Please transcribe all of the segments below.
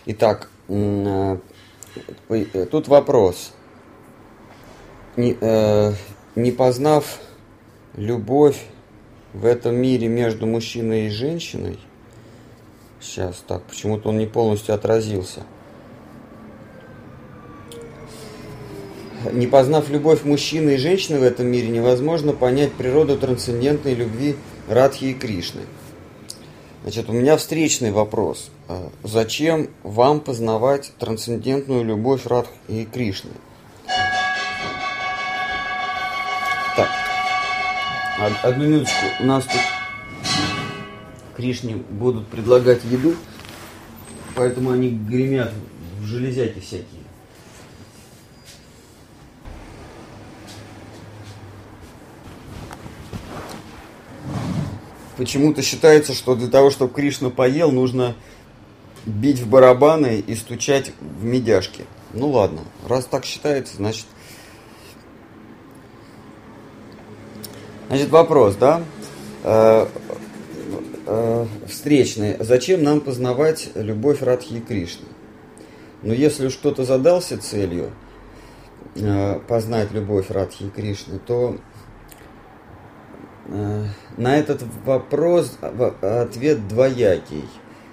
Итак, тут вопрос. Не познав любовь в этом мире между мужчиной и женщиной, сейчас так, почему-то он не полностью отразился. Не познав любовь мужчины и женщины в этом мире, невозможно понять природу трансцендентной любви Радхи и Кришны. Значит, у меня встречный вопрос. Зачем вам познавать трансцендентную любовь Радхи и Кришны? Так, одну минуточку. У нас тут Кришне будут предлагать еду, поэтому они гремят в железяки всякие. Почему-то считается, что для того, чтобы Кришна поел, нужно бить в барабаны и стучать в медяшки. Ну ладно, раз так считается, значит вопрос, да? Встречный. Зачем нам познавать любовь Радхи и Кришны? Но если уж кто-то задался целью познать любовь Радхи и Кришны, то на этот вопрос ответ двоякий.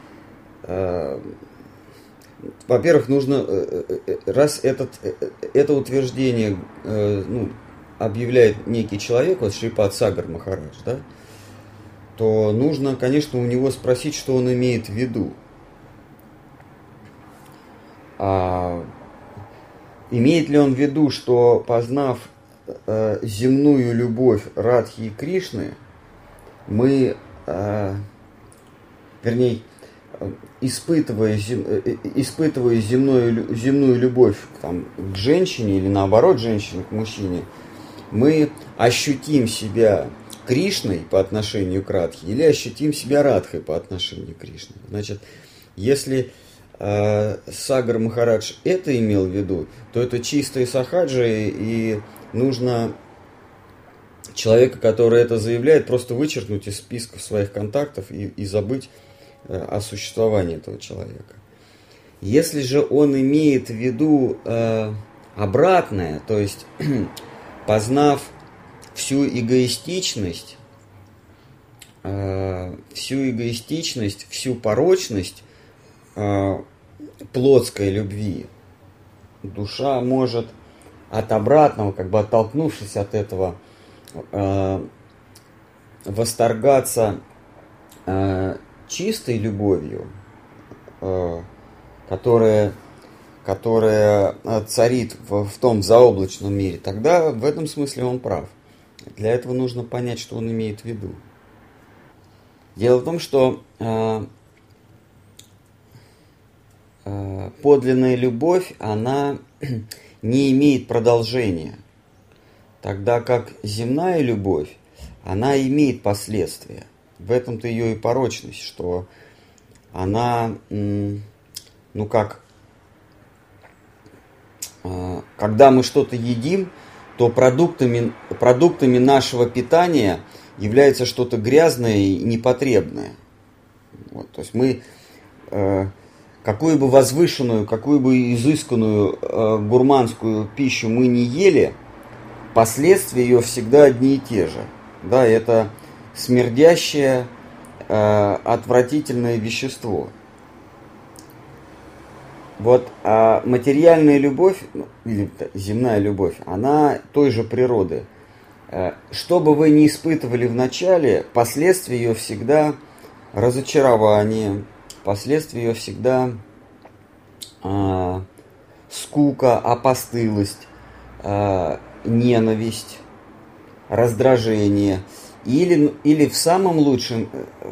Во-первых, нужно, раз это утверждение объявляет некий человек, вот Шрипад Сагар Махарадж, да, то нужно, конечно, у него спросить, что он имеет в виду. Имеет ли он в виду, что, познав земную любовь Радхи и Кришны, мы, испытывая земную любовь там, к женщине или наоборот женщине к мужчине, мы ощутим себя Кришной по отношению к Радхе или ощутим себя Радхой по отношению к Кришне. Значит, если Сагар Махарадж это имел в виду, то это чистые сахаджи, и нужно человека, который это заявляет, просто вычеркнуть из списка своих контактов и забыть о существовании этого человека. Если же он имеет в виду обратное, то есть познав всю эгоистичность, всю порочность плотской любви, душа может от обратного, как бы оттолкнувшись от этого, восторгаться чистой любовью, которая царит в том заоблачном мире, тогда в этом смысле он прав. Для этого нужно понять, что он имеет в виду. Дело в том, что подлинная любовь, она не имеет продолжения, тогда как земная любовь, она имеет последствия. В этом-то ее и порочность, что она, когда мы что-то едим, то продуктами нашего питания является что-то грязное и непотребное. Вот, то есть мы какую бы возвышенную, какую бы изысканную гурманскую пищу мы не ели, последствия ее всегда одни и те же. Да, это смердящее, отвратительное вещество. Вот, а материальная любовь, или земная любовь, она той же природы. Что бы вы ни испытывали в начале, последствия ее всегда разочарование, последствия ее всегда скука, опостылость, ненависть, раздражение. Или в самом лучшем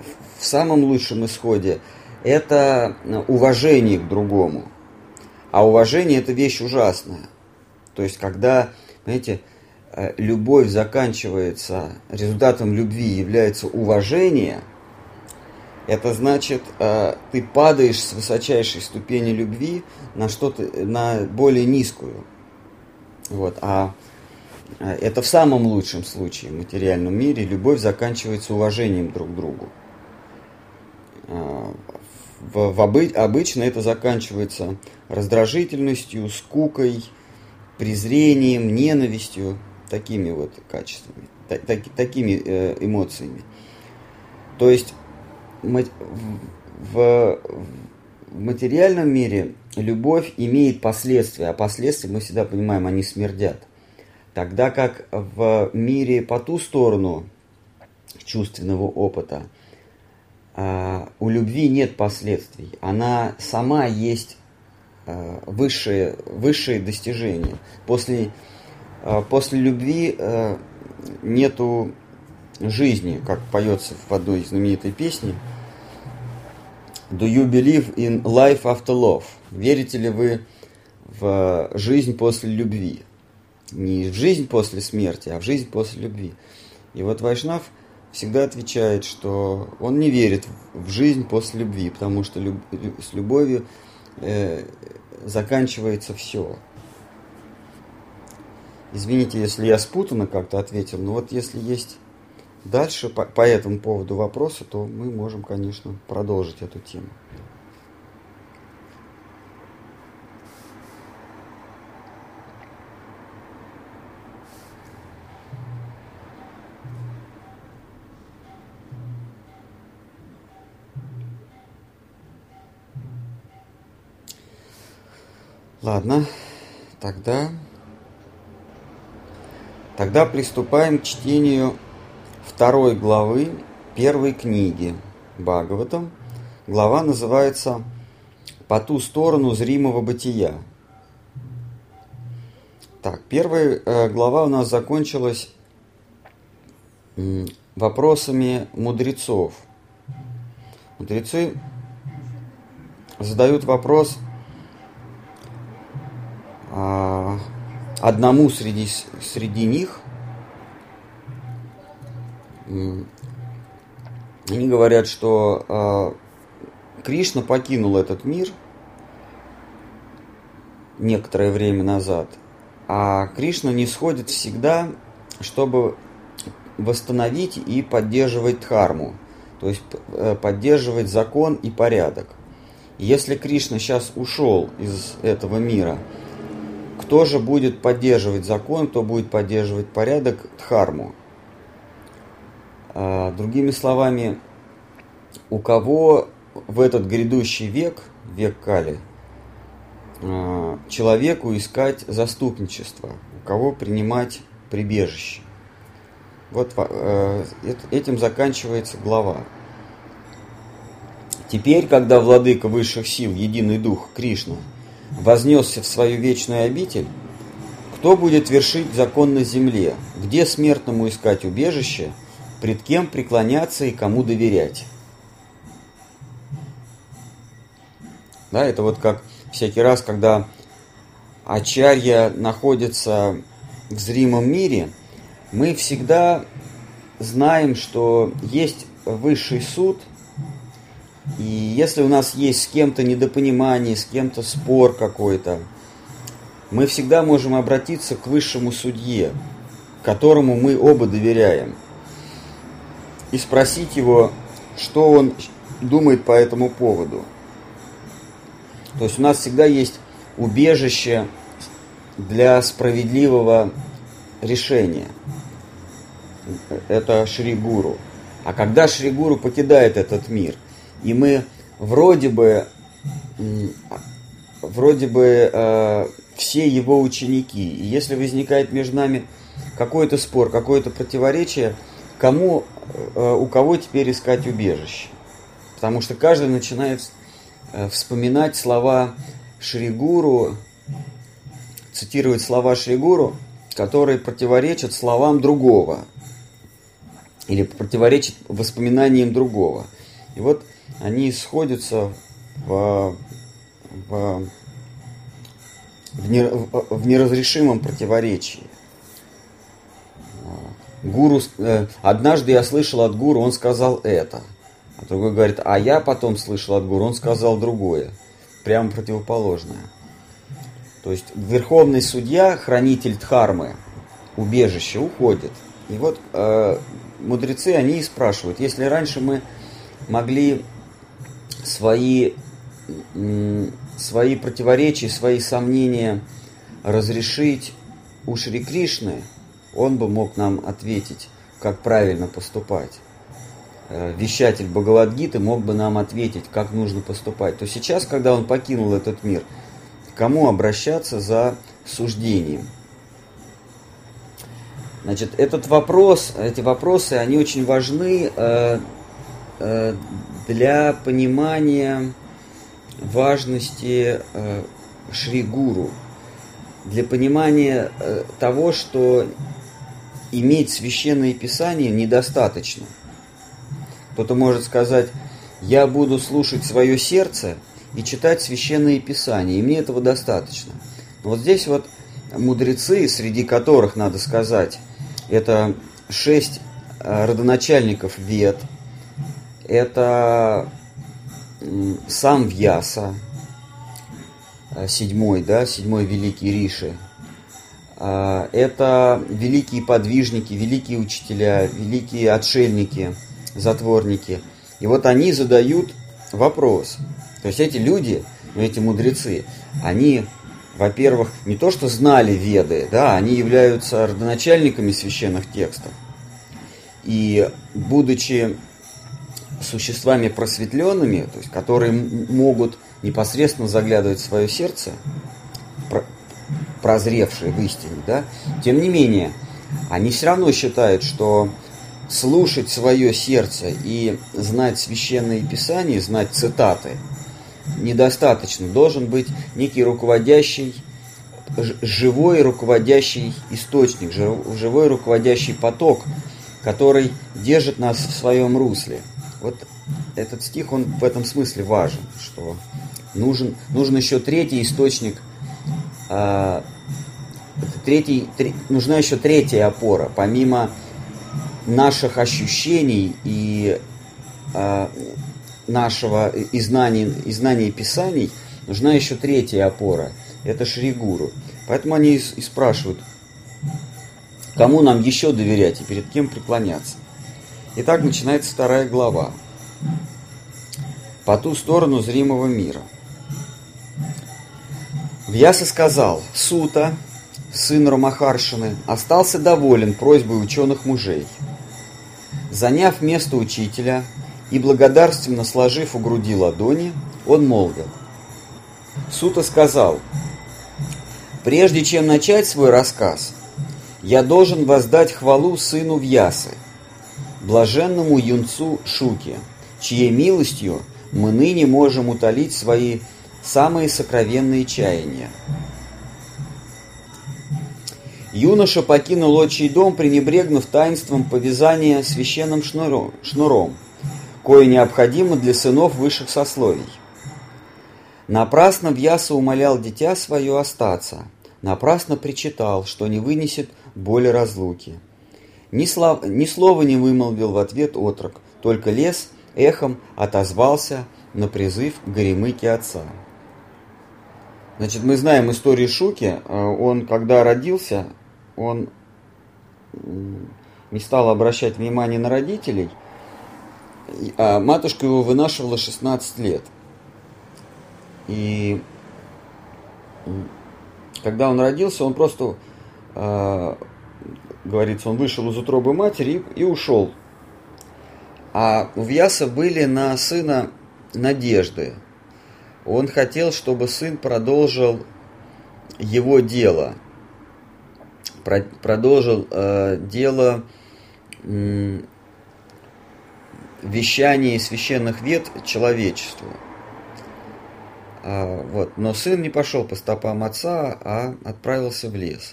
исходе это уважение к другому. А уважение – это вещь ужасная. То есть, когда, понимаете, любовь заканчивается, результатом любви является уважение, это значит, ты падаешь с высочайшей ступени любви на более низкую. Вот. А это в самом лучшем случае в материальном мире любовь заканчивается уважением друг к другу. Обычно это заканчивается раздражительностью, скукой, презрением, ненавистью, такими вот качествами, такими эмоциями. То есть в материальном мире любовь имеет последствия, а последствия, мы всегда понимаем, они смердят. Тогда как в мире по ту сторону чувственного опыта у любви нет последствий. Она сама есть высшее достижение. После любви нету жизни, как поется в одной знаменитой песне. Do you believe in life after love? Верите ли вы в жизнь после любви? Не в жизнь после смерти, а в жизнь после любви. И вот Вайшнав всегда отвечает, что он не верит в жизнь после любви, потому что с любовью заканчивается все. Извините, если я спутанно как-то ответил, но вот если есть дальше по этому поводу вопросы, то мы можем, конечно, продолжить эту тему. Ладно, тогда приступаем к чтению 2 главы 1 книги Бхагаватам. Глава называется «По ту сторону зримого бытия». Так, 1 глава у нас закончилась вопросами мудрецов. Мудрецы задают вопрос одному среди них. Они говорят, что Кришна покинул этот мир некоторое время назад, а Кришна не сходит всегда, чтобы восстановить и поддерживать дхарму, то есть поддерживать закон и порядок. Если Кришна сейчас ушел из этого мира, кто же будет поддерживать закон, кто будет поддерживать порядок, дхарму? Другими словами, у кого в этот грядущий век Кали, человеку искать заступничество, у кого принимать прибежище. Вот этим заканчивается глава. Теперь, когда владыка высших сил, единый дух Кришна, вознесся в свою вечную обитель, кто будет вершить закон на земле, где смертному искать убежище, пред кем преклоняться и кому доверять? Да, это вот как всякий раз, когда ачарья находится в зримом мире, мы всегда знаем, что есть высший суд, и если у нас есть с кем-то недопонимание, с кем-то спор какой-то, мы всегда можем обратиться к высшему судье, которому мы оба доверяем, и спросить его, что он думает по этому поводу. То есть у нас всегда есть убежище для справедливого решения. Это Шри Гуру. А когда Шри Гуру покидает этот мир, и мы вроде бы все его ученики, и если возникает между нами какой-то спор, какое-то противоречие, у кого теперь искать убежище? Потому что каждый начинает вспоминать слова Шри Гуру, цитировать слова Шри Гуру, которые противоречат словам другого или противоречат воспоминаниям другого. И вот они сходятся в неразрешимом противоречии. Гуру, однажды я слышал от гуру, он сказал это. А другой говорит, а я потом слышал от гуру, он сказал другое. Прямо противоположное. То есть верховный судья, хранитель дхармы, убежище, уходит. И вот мудрецы, они и спрашивают, если раньше мы могли свои противоречия, свои сомнения разрешить у Шри Кришны, он бы мог нам ответить, как правильно поступать. Вещатель Бхагавад-гиты мог бы нам ответить, как нужно поступать. То сейчас, когда он покинул этот мир, к кому обращаться за суждением? Значит, эти вопросы, они очень важны для понимания важности Шри Гуру, для понимания того, что иметь священное писание недостаточно. Кто-то может сказать: я буду слушать свое сердце и читать священное писание, и мне этого достаточно. Но вот здесь вот мудрецы, среди которых, надо сказать, это 6 родоначальников Вед, это сам Вьяса, 7-й великий Риши, это великие подвижники, великие учителя, великие отшельники, затворники. И вот они задают вопрос. То есть эти люди, эти мудрецы, они, во-первых, не то что знали Веды, да, они являются родоначальниками священных текстов. И будучи существами просветленными, то есть которые могут непосредственно заглядывать в свое сердце, прозревшие в истине, да, тем не менее, они все равно считают, что слушать свое сердце и знать священные писания, знать цитаты недостаточно. Должен быть некий руководящий, живой руководящий источник, живой руководящий поток, который держит нас в своем русле. Вот этот стих, он в этом смысле важен, что нужен еще третий источник, нужна еще третья опора, помимо наших ощущений и нашего знания Писаний, нужна еще третья опора, это Шри Гуру. Поэтому они и спрашивают, кому нам еще доверять и перед кем преклоняться. Итак, начинается 2 глава. По ту сторону зримого мира. Вьяса сказал: Сута, сын Рамахаршины, остался доволен просьбой ученых мужей. Заняв место учителя и благодарственно сложив у груди ладони, он молвил. Сута сказал: прежде чем начать свой рассказ, я должен воздать хвалу сыну Вьясы, блаженному юнцу Шуке, чьей милостью мы ныне можем утолить свои самые сокровенные чаяния. Юноша покинул отчий дом, пренебрегнув таинством повязания священным шнуром, кое необходимо для сынов высших сословий. Напрасно Вьяса умолял дитя свое остаться, напрасно причитал, что не вынесет боли разлуки. Ни слова не вымолвил в ответ отрок, только лес эхом отозвался на призыв горемыки отца. Значит, мы знаем историю Шуки. Он, когда родился, он не стал обращать внимания на родителей, а матушка его вынашивала 16 лет. И когда он родился, он просто, говорится, он вышел из утробы матери и ушел. А у Вьяса были на сына надежды. Он хотел, чтобы сын продолжил его дело, продолжил дело вещания священных вет человечеству. Вот. Но сын не пошел по стопам отца, а отправился в лес,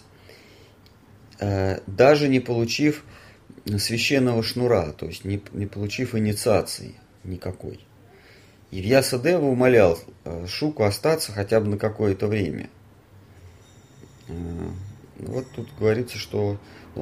даже не получив священного шнура, то есть не получив инициации никакой. И Вьясадева умолял Шуку остаться хотя бы на какое-то время. Вот тут говорится, что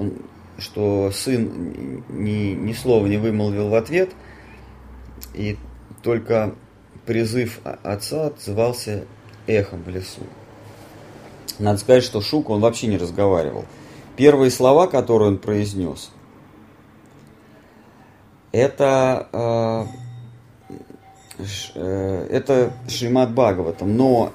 сын ни слова не вымолвил в ответ, и только призыв отца отзывался эхом в лесу. Надо сказать, что Шука, он вообще не разговаривал. Первые слова, которые он произнес, это это Шримад Бхагаватам, но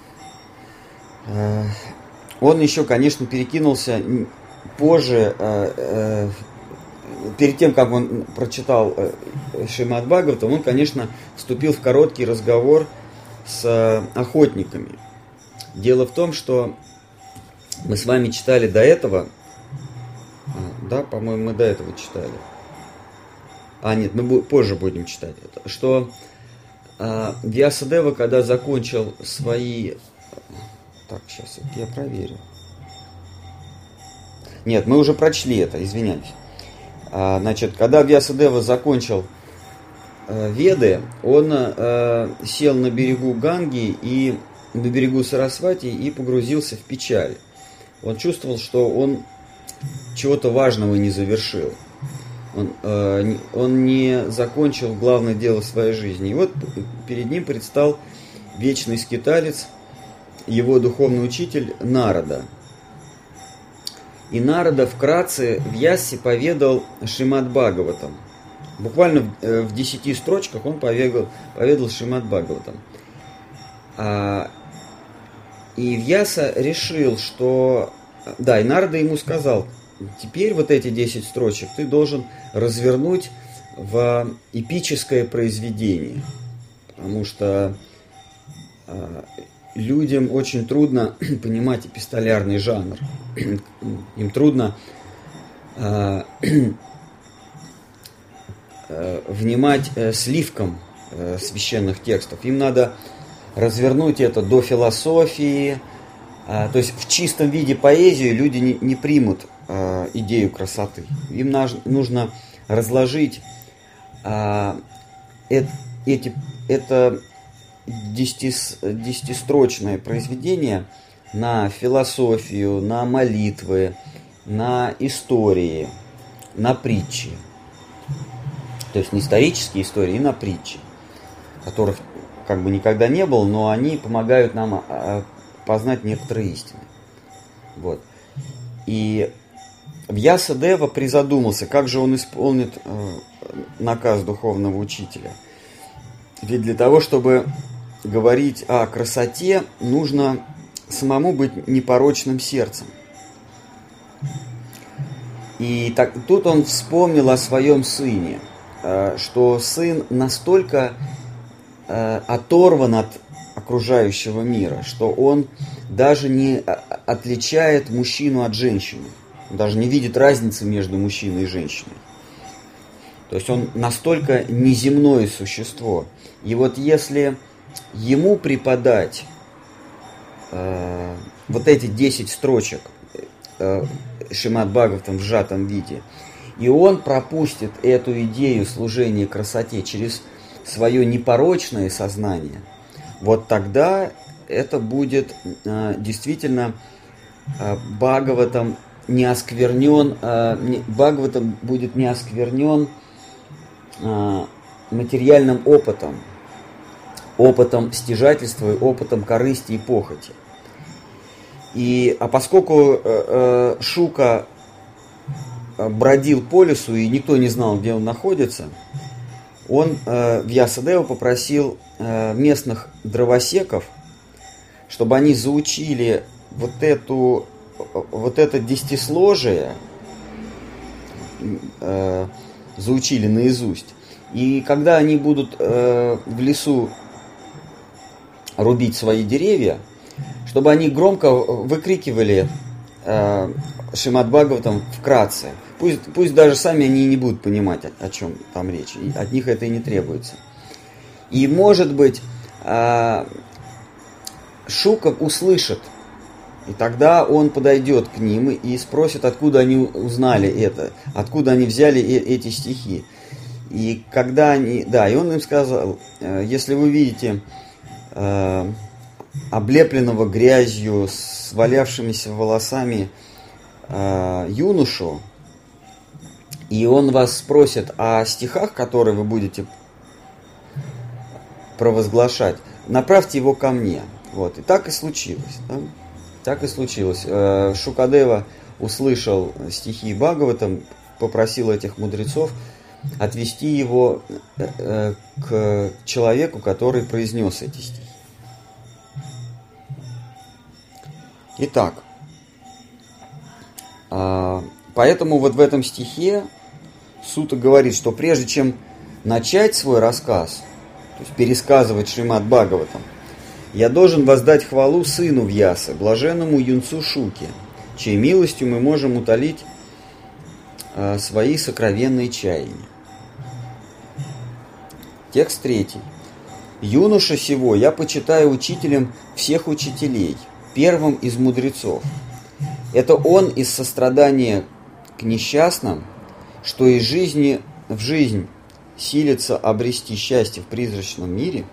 он еще, конечно, перекинулся позже, перед тем, как он прочитал Шримад Бхагаватам, он, конечно, вступил в короткий разговор с охотниками. Дело в том, что мы с вами читали до этого, да, по-моему, мы до этого читали. Нет, мы позже будем читать это. Что Вьясадева, когда закончил свои... Так, сейчас я проверю. Нет, мы уже прочли это, извиняюсь. Значит, когда Вьясадева закончил Веды, он сел на берегу Ганги и на берегу Сарасвати и погрузился в печаль. Он чувствовал, что он чего-то важного не завершил. Он не закончил главное дело своей жизни. И вот перед ним предстал вечный скиталец, его духовный учитель Нарада. И Нарада вкратце Вьясе поведал Шримад Бхагаватам. Буквально в 10 строчках он поведал Шримад Бхагаватам. И Вьяса решил, что... Да, и Нарада ему сказал: теперь вот эти 10 строчек ты должен развернуть в эпическое произведение. Потому что людям очень трудно понимать эпистолярный жанр. Им трудно внимать сливкам священных текстов. Им надо развернуть это до философии. То есть в чистом виде поэзию люди не примут идею красоты. Им нужно разложить это десятистрочное произведение на философию, на молитвы, на истории, на притчи. То есть не исторические истории, на притчи, которых как бы никогда не было, но они помогают нам познать некоторые истины. Вот. И Вьясадева призадумался, как же он исполнит наказ духовного учителя. Ведь для того, чтобы говорить о красоте, нужно самому быть непорочным сердцем. И тут он вспомнил о своем сыне, что сын настолько оторван от окружающего мира, что он даже не отличает мужчину от женщины, даже не видит разницы между мужчиной и женщиной. То есть он настолько неземное существо. И вот если ему преподать вот эти 10 строчек Шримад Бхагаватам в сжатом виде, и он пропустит эту идею служения красоте через свое непорочное сознание, вот тогда это будет действительно Бхагаватам не осквернен, Бхагаватам будет не осквернен материальным опытом стяжательства, опытом корысти и похоти. А поскольку Шука бродил по лесу и никто не знал, где он находится, он, Вьясадева, попросил местных дровосеков, чтобы они заучили вот это десятисложие, заучили наизусть. И когда они будут в лесу рубить свои деревья, чтобы они громко выкрикивали Шримад Бхагаватам вкратце. Пусть даже сами они не будут понимать, о чем там речь. И от них это и не требуется. И, может быть, Шука услышит, и тогда он подойдет к ним и спросит, откуда они узнали это, откуда они взяли эти стихи. И когда они... Да, и он им сказал: если вы видите облепленного грязью, с валявшимися волосами юношу, и он вас спросит о стихах, которые вы будете провозглашать, направьте его ко мне. Вот. И так и случилось. Да? Так и случилось. Шукадева услышал стихи Бхагаватам, попросил этих мудрецов отвести его к человеку, который произнес эти стихи. Итак, поэтому вот в этом стихе Сута говорит, что прежде чем начать свой рассказ, то есть пересказывать Шримад Бхагаватам, я должен воздать хвалу сыну Вьясы, блаженному юнцу Шуке, чьей милостью мы можем утолить свои сокровенные чаяния. Текст 3. Юноша сего я почитаю учителем всех учителей, первым из мудрецов. Это он из сострадания к несчастным, что из жизни в жизнь силится обрести счастье в призрачном мире,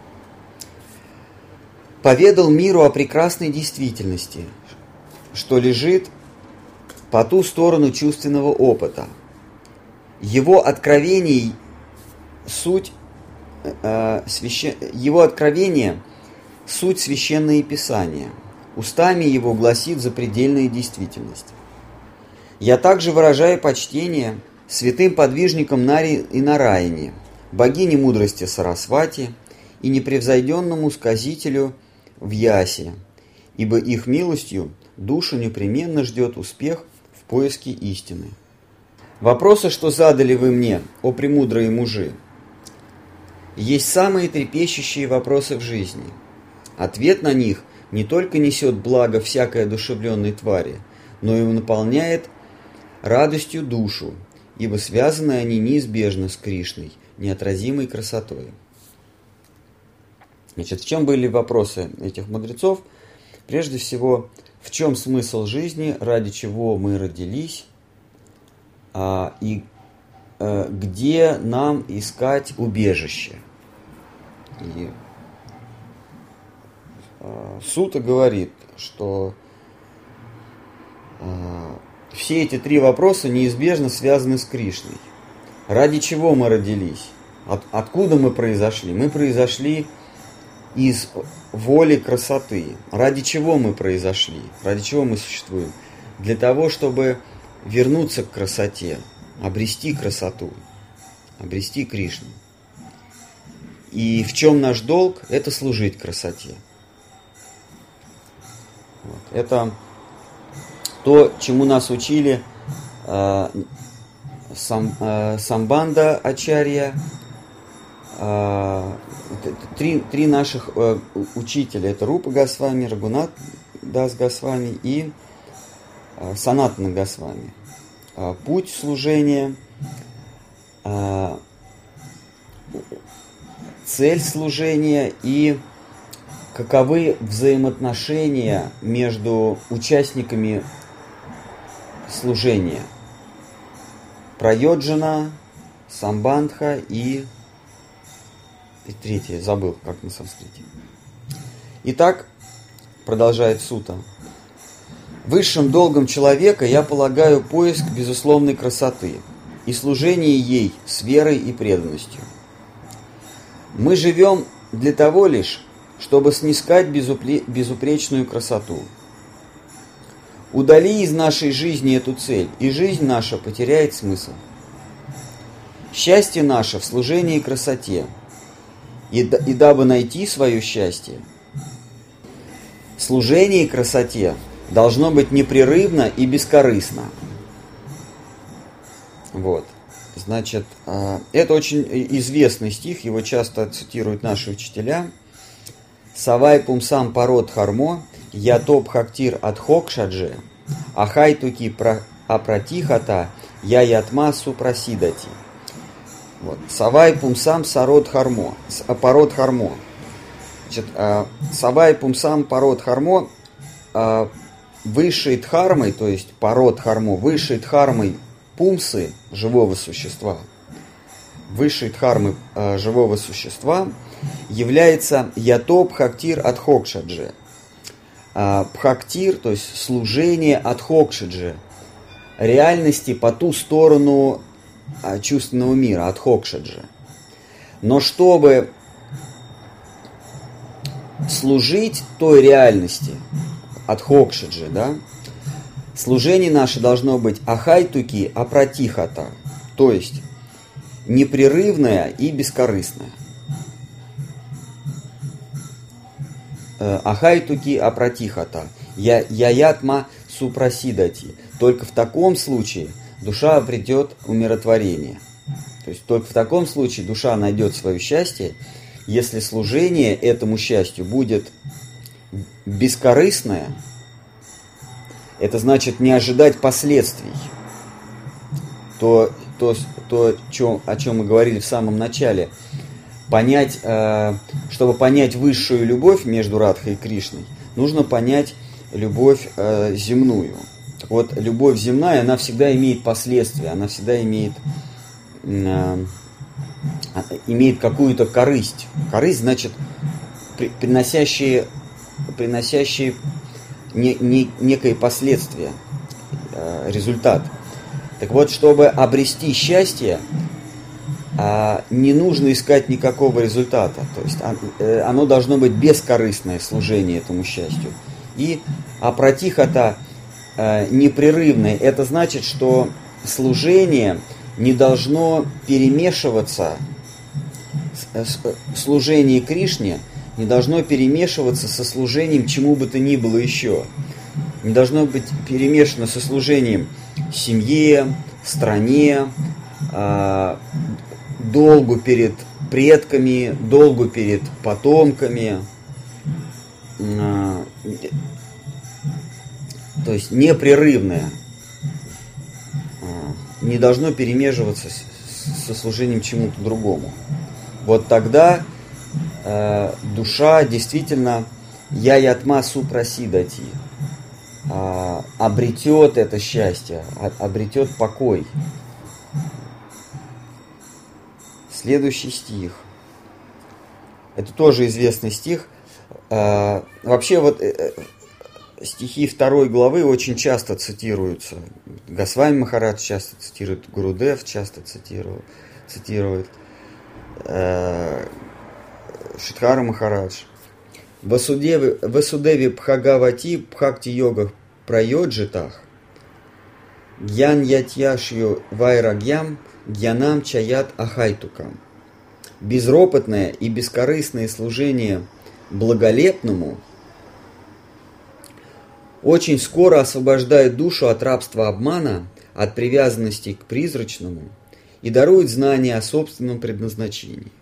поведал миру о прекрасной действительности, что лежит по ту сторону чувственного опыта. Его откровение суть священное писание. Устами его гласит запредельная действительность. Я также выражаю почтение святым подвижникам Нари и Нараяне, богине мудрости Сарасвати и непревзойденному сказителю Вьясе, ибо их милостью душу непременно ждет успех в поиске истины. Вопросы, что задали вы мне, о премудрые мужи, есть самые трепещущие вопросы в жизни. Ответ на них не только несет благо всякой одушевленной твари, но и наполняет радостью душу, ибо связаны они неизбежно с Кришной, неотразимой красотой. Значит, в чем были вопросы этих мудрецов? Прежде всего, в чем смысл жизни, ради чего мы родились, и где нам искать убежище. И Сута говорит, что все эти три вопроса неизбежно связаны с Кришной. Ради чего мы родились? Откуда мы произошли? Мы произошли из воли красоты. Ради чего мы произошли? Ради чего мы существуем? Для того, чтобы вернуться к красоте, обрести красоту, обрести Кришну. И в чем наш долг? Это служить красоте. Вот. Это то, чему нас учили Самбанда Ачарья, три наших учителя. Это Рупа Госвами, Рагунат Дас Госвами и Санатана Госвами. Путь служения, цель служения и каковы взаимоотношения между участниками служения. Прайоджана, Самбандха и третье, забыл, как на санскрите. Итак, продолжает Сута. Высшим долгом человека я полагаю поиск безусловной красоты и служение ей с верой и преданностью. Мы живем для того лишь, чтобы снискать безупречную красоту. Удали из нашей жизни эту цель, и жизнь наша потеряет смысл. Счастье наше в служении красоте, и дабы найти свое счастье, служение красоте должно быть непрерывно и бескорыстно. Вот. Значит, это очень известный стих, его часто цитируют наши учителя. Савай пумсам парот хармо, ятоп хактир адхокшадже, ахай туки апратихата, я ятма супрасидати. Вот. Савай пумсам сарот хармо, парот хармо. Значит, савай пумсам парот хармо, высшей дхармой, то есть парот хармо, высшей дхармой пумсы живого существа, высшей дхармы живого существа является ятоп бхактир адхокшаджи. Бхактир, то есть служение адхокшаджи, реальности по ту сторону чувственного мира, адхокшаджи. Но чтобы служить той реальности, адхокшаджи, да, служение наше должно быть ахайтуки апратихата, то есть непрерывная и бескорыстная. Ахайтуки апратихата, яятма супрасидати. Только в таком случае душа обретет умиротворение. То есть только в таком случае душа найдет свое счастье, если служение этому счастью будет бескорыстное. Это значит не ожидать последствий. О чем мы говорили в самом начале. Чтобы понять высшую любовь между Радхой и Кришной, нужно понять любовь земную. Так вот, любовь земная, она всегда имеет последствия, она всегда имеет какую-то корысть. Корысть значит приносящие некое последствие, результат. Так вот, чтобы обрести счастье, не нужно искать никакого результата. То есть оно должно быть бескорыстное служение этому счастью. И апратихата непрерывное. Это значит, что служение не должно перемешиваться, служение Кришне не должно перемешиваться со служением чему бы то ни было еще. Не должно быть перемешано со служением семье, стране, долгу перед предками, долгу перед потомками. То есть непрерывное. Не должно перемешиваться со служением чему-то другому. Вот тогда душа действительно яятма супрасидати обретет это счастье, обретет покой. Следующий стих. Это тоже известный стих. Вообще вот стихи 2 главы очень часто цитируются. Госвами Махарадж часто цитирует, Гурудев часто цитирует, Шидхара Махарадж. Васудеви Бхагавати Бхакти Йога Прайоджитах Гьян Ятьяшью Вайрагьям Гьянам Чаят Ахайтукам. Безропотное и бескорыстное служение благолепному очень скоро освобождает душу от рабства обмана, от привязанности к призрачному и дарует знание о собственном предназначении.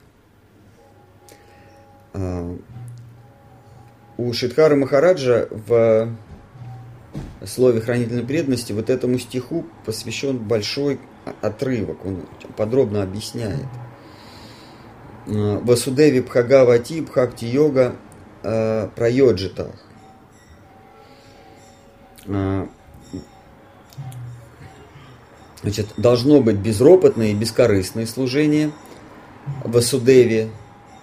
У Шидхара Махараджа в слове хранительной преданности вот этому стиху посвящен большой отрывок, он подробно объясняет. Васудеви Бхагавати Бхакти Йога Прайоджитах. Значит, должно быть безропотное и бескорыстное служение. Васудеви.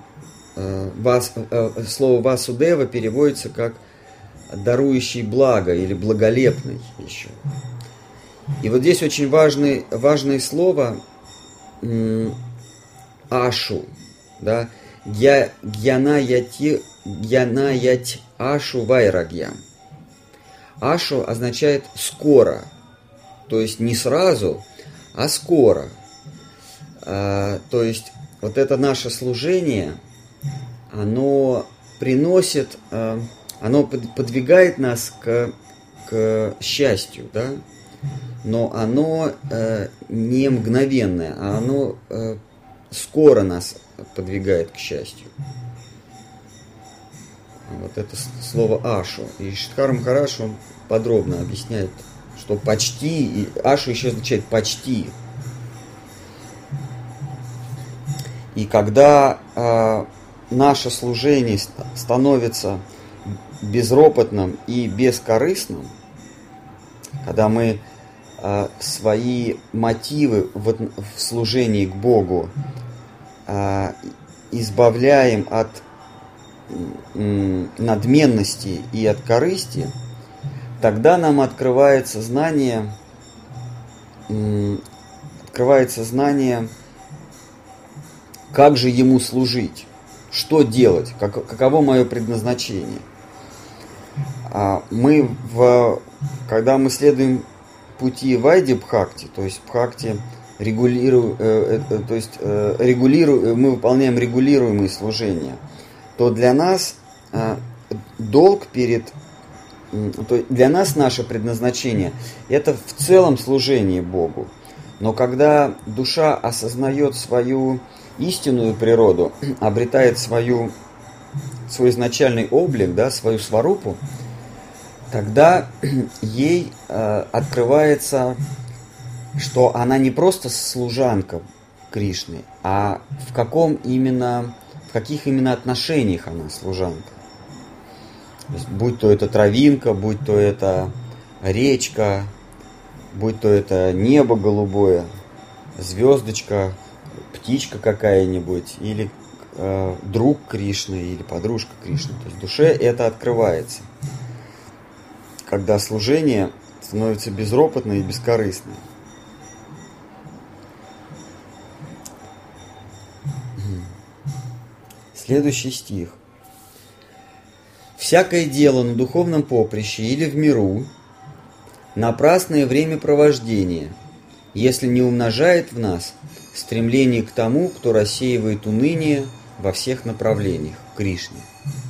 Слово Васудева переводится как дарующий благо или благолепный еще. И вот здесь очень важное слово ашу, да, гьянаять ашу вайрагьям. Ашу означает скоро, то есть не сразу, а скоро. То есть вот это наше служение, оно приносит, оно подвигает нас к счастью, да? Но оно не мгновенное, а оно скоро нас подвигает к счастью. Вот это слово ашу. И Шидхар Махарадж, он подробно объясняет, что почти, и ашу еще означает почти. И когда наше служение становится безропотным и бескорыстным, когда мы свои мотивы в служении к Богу избавляем от надменности и от корысти, тогда нам открывается знание, как же Ему служить, что делать, каково мое предназначение. Когда мы следуем пути Вайди Бхакти, то есть Бхакти мы выполняем регулируемые служения, то для нас для нас наше предназначение – это в целом служение Богу. Но когда душа осознает свою истинную природу, обретает свой изначальный облик, да, свою сварупу, тогда ей открывается, что она не просто служанка Кришны, а в каких именно отношениях она служанка. То есть, будь то это травинка, будь то это речка, будь то это небо голубое, звездочка, птичка какая-нибудь, или друг Кришны, или подружка Кришны. То есть душе это открывается, когда служение становится безропотное и бескорыстное. Следующий стих. «Всякое дело на духовном поприще или в миру напрасное времяпровождение, если не умножает в нас стремление к тому, кто рассеивает уныние во всех направлениях, Кришне».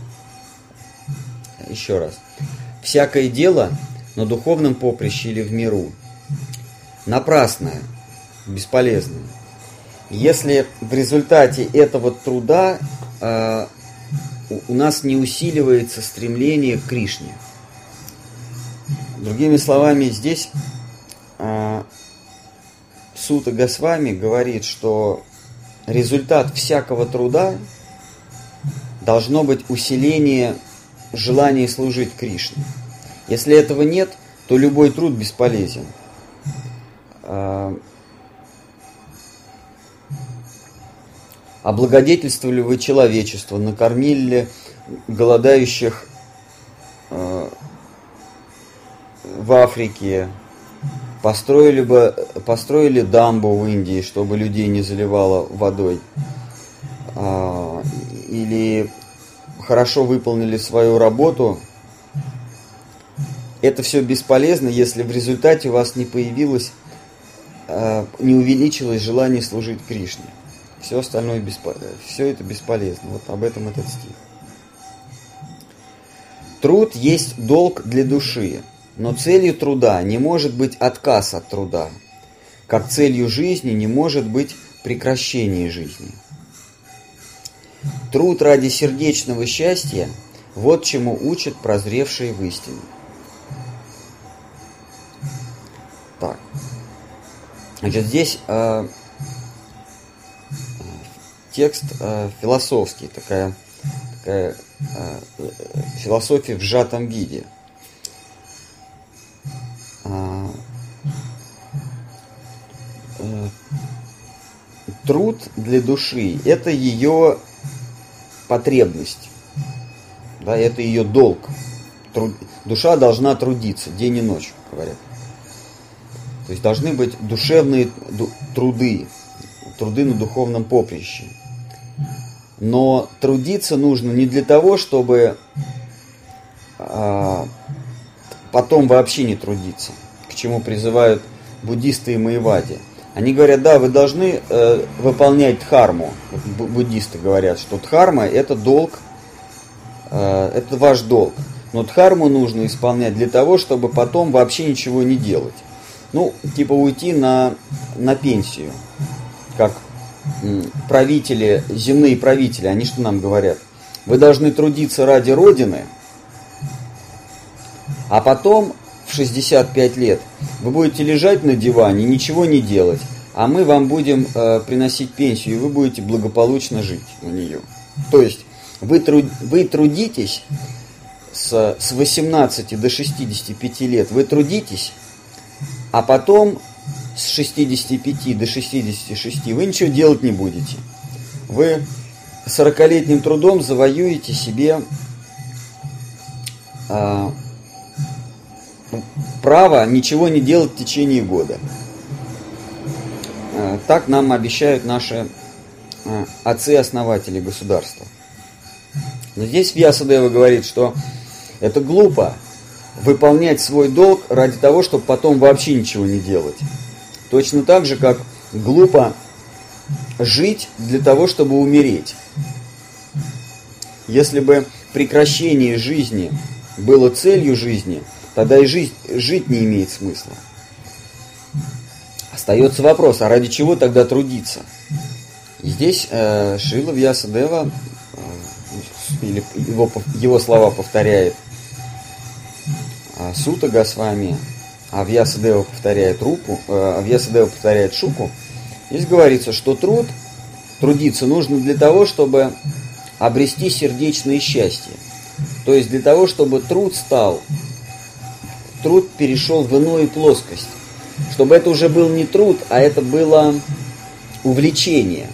Еще раз. «Всякое дело на духовном поприще или в миру напрасное, бесполезное, если в результате этого труда у нас не усиливается стремление к Кришне». Другими словами, здесь Сута Госвами говорит, что результат всякого труда должно быть усиление желания служить Кришне. Если этого нет, то любой труд бесполезен. Облагодетельствовали вы человечество, накормили ли голодающих в Африке, построили дамбу в Индии, чтобы людей не заливало водой, или хорошо выполнили свою работу, это все бесполезно, если в результате у вас не увеличилось желание служить Кришне. Все остальное все это бесполезно. Вот об этом этот стих. Труд есть долг для души, но целью труда не может быть отказ от труда, как целью жизни не может быть прекращение жизни. Труд ради сердечного счастья – вот чему учат прозревшие в истине. Так. Значит, здесь текст философский, такая философия в сжатом виде. Труд для души – это ее потребность, да, это ее долг. Душа должна трудиться день и ночь, говорят. То есть должны быть душевные труды на духовном поприще. Но трудиться нужно не для того, чтобы потом вообще не трудиться, к чему призывают буддисты и майявади. Они говорят, да, вы должны выполнять дхарму. Буддисты говорят, что дхарма – это долг, это ваш долг. Но дхарму нужно исполнять для того, чтобы потом вообще ничего не делать. Ну, типа уйти на пенсию. Как правители, земные правители, они что нам говорят? Вы должны трудиться ради Родины, а потом в 65 лет вы будете лежать на диване, ничего не делать, а мы вам будем приносить пенсию, и вы будете благополучно жить на нее. То есть вы трудитесь с 18 до 65 лет, вы трудитесь, а потом с 65 до 66 вы ничего делать не будете. Вы 40-летним трудом завоюете себе право ничего не делать в течение года. Так нам обещают наши отцы-основатели государства. Но здесь Вьясадева говорит, что это глупо выполнять свой долг ради того, чтобы потом вообще ничего не делать. Точно так же, как глупо жить для того, чтобы умереть. Если бы прекращение жизни было целью жизни, тогда и жить не имеет смысла. Остается вопрос, а ради чего тогда трудиться? И здесь Шрила Вьясадева, или его слова повторяет Сута Госвами, а Вьясадева повторяет Шуку. Здесь говорится, что трудиться нужно для того, чтобы обрести сердечное счастье. То есть для того, чтобы труд перешел в иную плоскость. Чтобы это уже был не труд, а это было увлечение.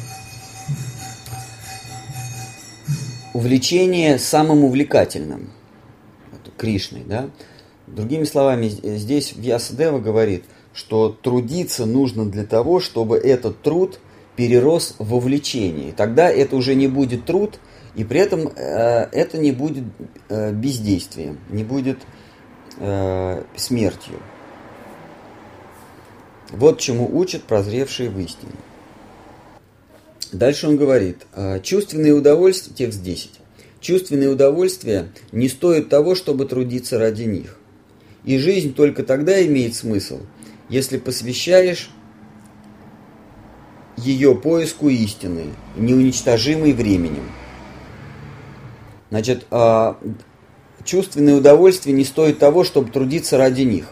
Увлечение самым увлекательным. Кришной, да? Другими словами, здесь Вьясадева говорит, что трудиться нужно для того, чтобы этот труд перерос в увлечение. Тогда это уже не будет труд, и при этом это не будет бездействием, не будет смертью. Вот чему учат прозревшие в истине. Дальше он говорит, чувственные удовольствия, текст 10. Чувственные удовольствия не стоят того, чтобы трудиться ради них. И жизнь только тогда имеет смысл, если посвящаешь ее поиску истины, неуничтожимой временем. Значит, чувственные удовольствия не стоят того, чтобы трудиться ради них.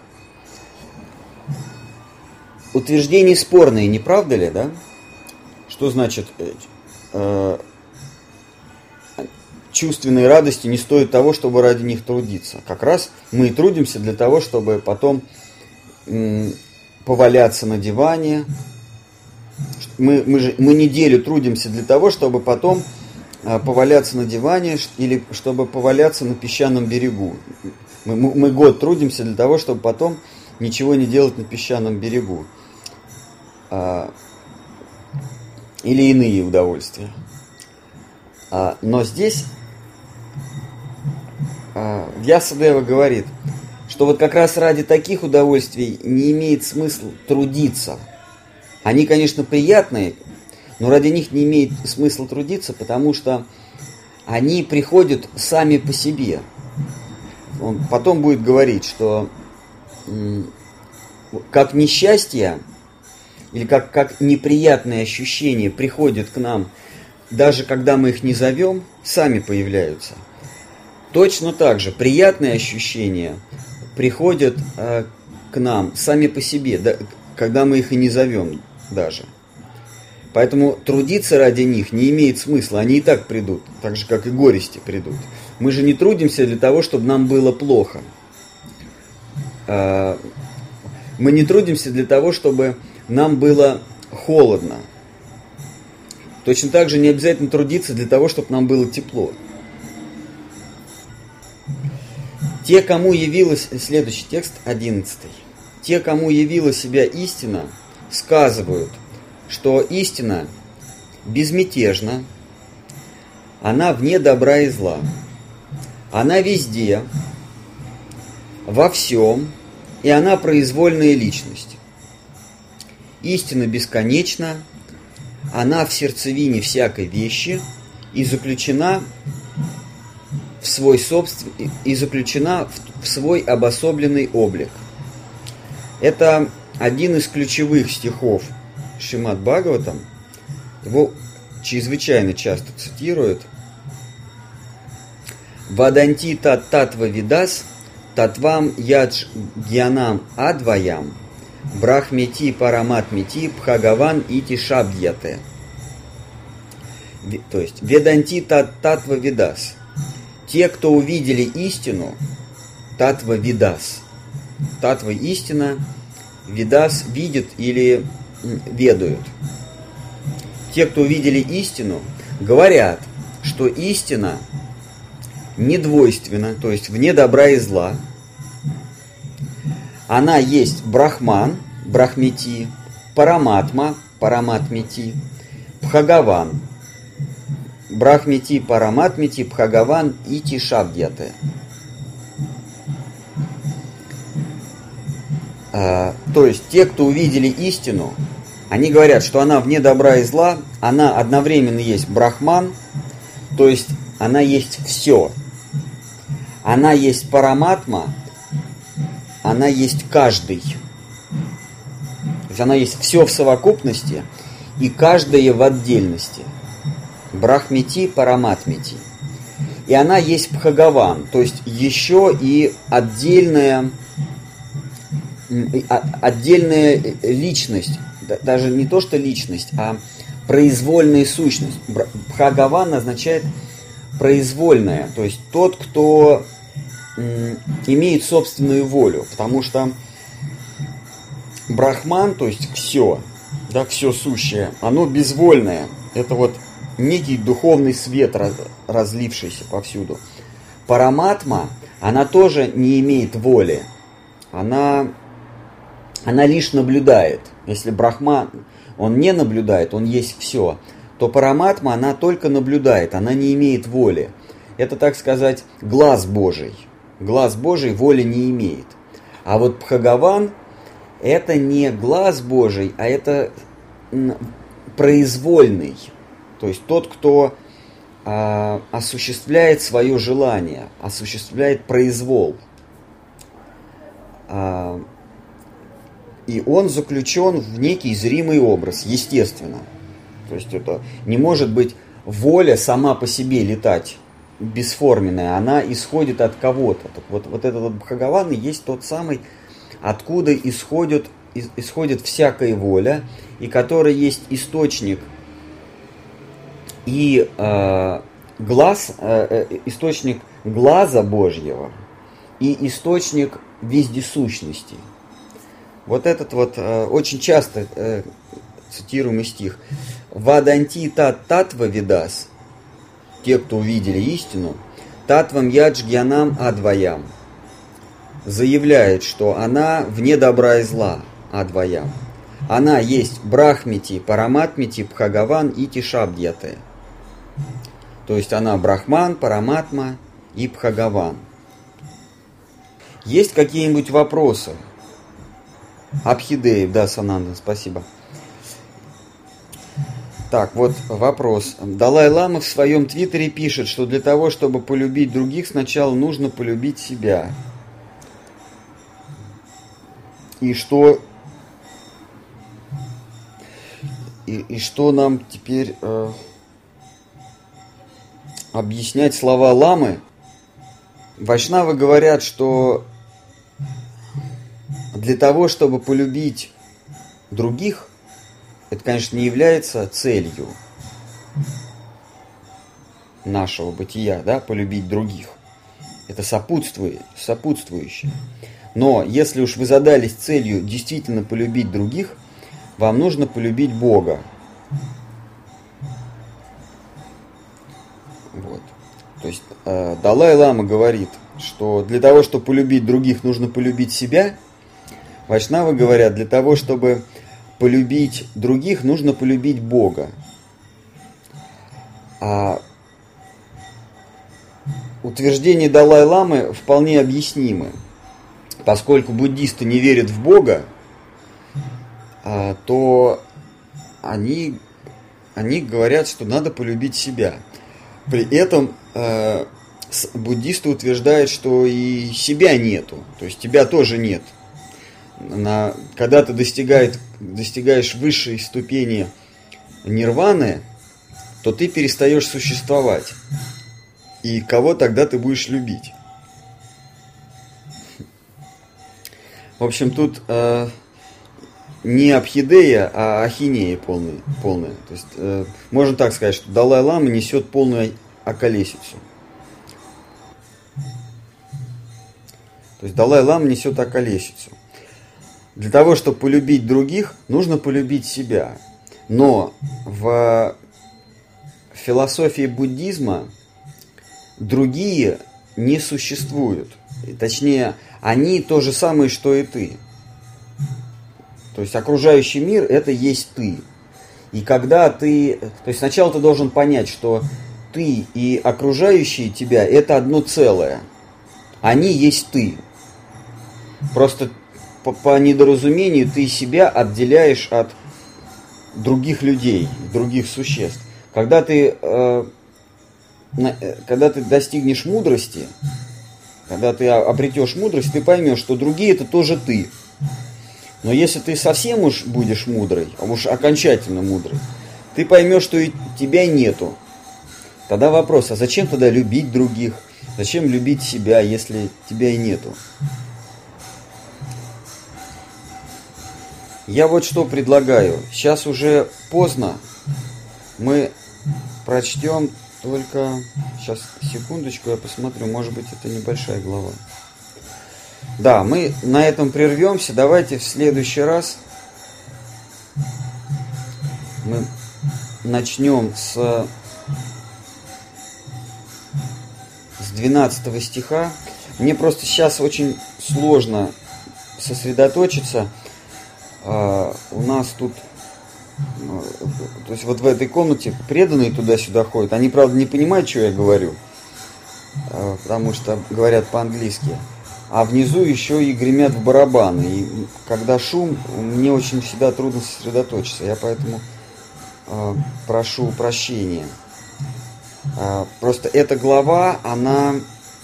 Утверждение спорное, не правда ли, да? Что значит чувственные радости не стоят того, чтобы ради них трудиться? Как раз мы и трудимся для того, чтобы потом поваляться на диване. Мы неделю трудимся для того, чтобы потом поваляться на диване или чтобы поваляться на песчаном берегу. Мы год трудимся для того, чтобы потом ничего не делать на песчаном берегу. Или иные удовольствия. Но здесь Вьясадева говорит, что вот как раз ради таких удовольствий не имеет смысла трудиться. Они, конечно, приятные, но ради них не имеет смысла трудиться, потому что они приходят сами по себе. Он потом будет говорить, что как несчастье или как неприятные ощущения приходят к нам, даже когда мы их не зовем, сами появляются. Точно так же приятные ощущения приходят к нам сами по себе, когда мы их и не зовем даже. Поэтому трудиться ради них не имеет смысла, они и так придут, так же, как и горести придут. Мы же не трудимся для того, чтобы нам было плохо. Мы не трудимся для того, чтобы нам было холодно. Точно так же не обязательно трудиться для того, чтобы нам было тепло. Те, кому явилась, следующий текст, 11. Те, кому явила себя истина, сказывают, что истина безмятежна, она вне добра и зла. Она везде, во всем, и она произвольная личность. Истина бесконечна, она в сердцевине всякой вещи и заключена в свой обособленный облик. Это один из ключевых стихов Шримад Бхагаватам. Его чрезвычайно часто цитируют. Ваданти таттва видас, татвам ядж гьянам адваям, брахмети параматмети бхагаван ити шабдьяте. То есть, веданти таттва видас. Те, кто увидели истину, татва видас. Татва истина, видас видят или ведают. Те, кто увидели истину, говорят, что истина недвойственна, то есть вне добра и зла. Она есть Брахман, Брахмети, Параматма, Параматмети, Бхагаван, Брахмети, Параматмети, Бхагаван ити шабдьяте. То есть те, кто увидели истину, Они говорят, что она вне добра и зла, она одновременно есть Брахман, то есть она есть все. Она есть Параматма, она есть каждый. То есть она есть все в совокупности и каждое в отдельности. Брахмити, Параматмити. И она есть Бхагаван, то есть еще и отдельная личность, даже не то что личность, а произвольная сущность. Бхагаван означает произвольная, то есть тот, кто имеет собственную волю, потому что Брахман, то есть все, да, все сущее, оно безвольное, это вот некий духовный свет, разлившийся повсюду. Параматма, она тоже не имеет воли, она лишь наблюдает. Если Брахман, он не наблюдает, он есть все, то Параматма, она только наблюдает, она не имеет воли. Это, так сказать, глаз Божий. Глаз Божий воли не имеет. А вот Бхагаван – это не глаз Божий, а это произвольный. То есть тот, кто осуществляет свое желание, осуществляет произвол. И он заключен в некий зримый образ, естественно. То есть это не может быть воля сама по себе летать бесформенная, она исходит от кого-то. Так вот этот вот Бхагаван и есть тот самый, откуда исходит всякая воля, и который есть источник и источник глаза Божьего и источник вездесущности. Вот этот вот очень часто цитируемый стих. «Ваданти тат татва видас», те, кто увидели истину, «татвам ядж гьянам адваям», заявляет, что она вне добра и зла, адваям. Она есть брахмити, параматмити, бхагаван и тишабдьяте. То есть она брахман, параматма и бхагаван. Есть какие-нибудь вопросы? Абхидеев, да, Сананда, спасибо. Так, вот вопрос. Далай-лама в своем твиттере пишет, что для того, чтобы полюбить других, сначала нужно полюбить себя. И что нам теперь объяснять слова ламы? Вайшнавы говорят, что для того, чтобы полюбить других, это, конечно, не является целью нашего бытия, да, полюбить других. Это сопутствующее. Но если уж вы задались целью действительно полюбить других, вам нужно полюбить Бога. Вот. То есть Далай-лама говорит, что для того, чтобы полюбить других, нужно полюбить себя. Вайшнавы говорят, для того, чтобы полюбить других, нужно полюбить Бога. А утверждения Далай-ламы вполне объяснимы. Поскольку буддисты не верят в Бога, то они говорят, что надо полюбить себя. При этом буддисты утверждают, что и себя нету, то есть тебя тоже нет. Когда ты достигаешь высшей ступени нирваны, то ты перестаешь существовать. И кого тогда ты будешь любить? В общем, тут не абхидея, а ахинея полная. То есть можно так сказать, что Далай-лама несет полную околесицу. То есть Далай-лама несет околесицу. Для того, чтобы полюбить других, нужно полюбить себя. Но в философии буддизма другие не существуют. Точнее, они то же самое, что и ты. То есть окружающий мир – это есть ты. И когда ты... То есть сначала ты должен понять, что ты и окружающие тебя – это одно целое. Они есть ты. Просто по недоразумению ты себя отделяешь от других людей, других существ. Когда ты достигнешь мудрости, когда ты обретешь мудрость, ты поймешь, что другие это тоже ты. Но если ты совсем уж будешь мудрый, а уж окончательно мудрый, ты поймешь, что и тебя нету. Тогда вопрос, а зачем тогда любить других? Зачем любить себя, если тебя и нету? Я вот что предлагаю. Сейчас уже поздно. Мы прочтем только... Сейчас, секундочку, я посмотрю. Может быть, это небольшая глава. Да, мы на этом прервемся. Давайте в следующий раз мы начнем с 12 стиха. Мне просто сейчас очень сложно сосредоточиться. У нас тут, то есть вот в этой комнате преданные туда-сюда ходят. Они, правда, не понимают, что я говорю, потому что говорят по-английски. А внизу еще и гремят в барабаны. И когда шум, мне очень всегда трудно сосредоточиться. Я поэтому прошу прощения. Просто эта глава, она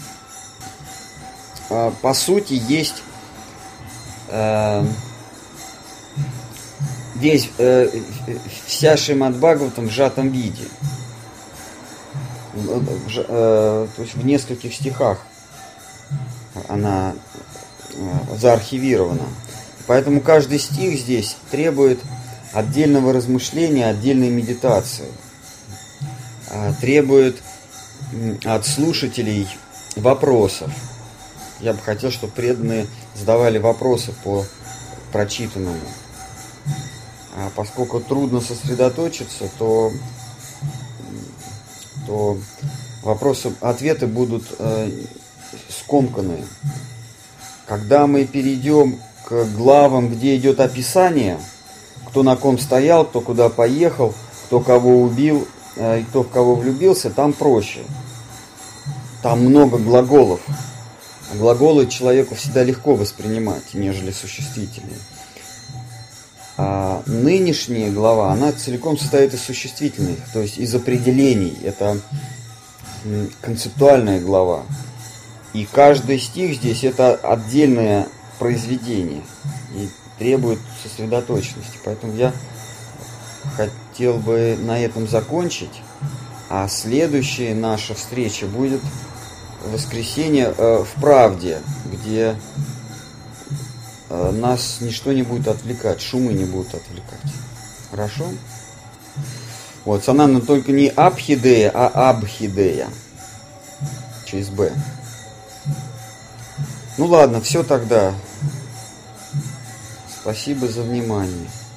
по сути есть вся Шримад Бхагаватам в сжатом виде. То есть в нескольких стихах она заархивирована. Поэтому каждый стих здесь требует отдельного размышления, отдельной медитации. Требует от слушателей вопросов. Я бы хотел, чтобы преданные задавали вопросы по прочитанному. А поскольку трудно сосредоточиться, то ответы будут скомканные. Когда мы перейдем к главам, где идет описание, кто на ком стоял, кто куда поехал, кто кого убил и кто в кого влюбился, там проще. Там много глаголов. А глаголы человеку всегда легко воспринимать, нежели существительные. А нынешняя глава, она целиком состоит из существительных, то есть из определений. Это концептуальная глава. И каждый стих здесь это отдельное произведение и требует сосредоточенности. Поэтому я хотел бы на этом закончить. А следующая наша встреча будет в воскресенье в Правде, где нас ничто не будет отвлекать, шумы не будут отвлекать. Хорошо? Вот, санана только не Абхидея, а Абхидея. Через Б. Ну ладно, все тогда. Спасибо за внимание.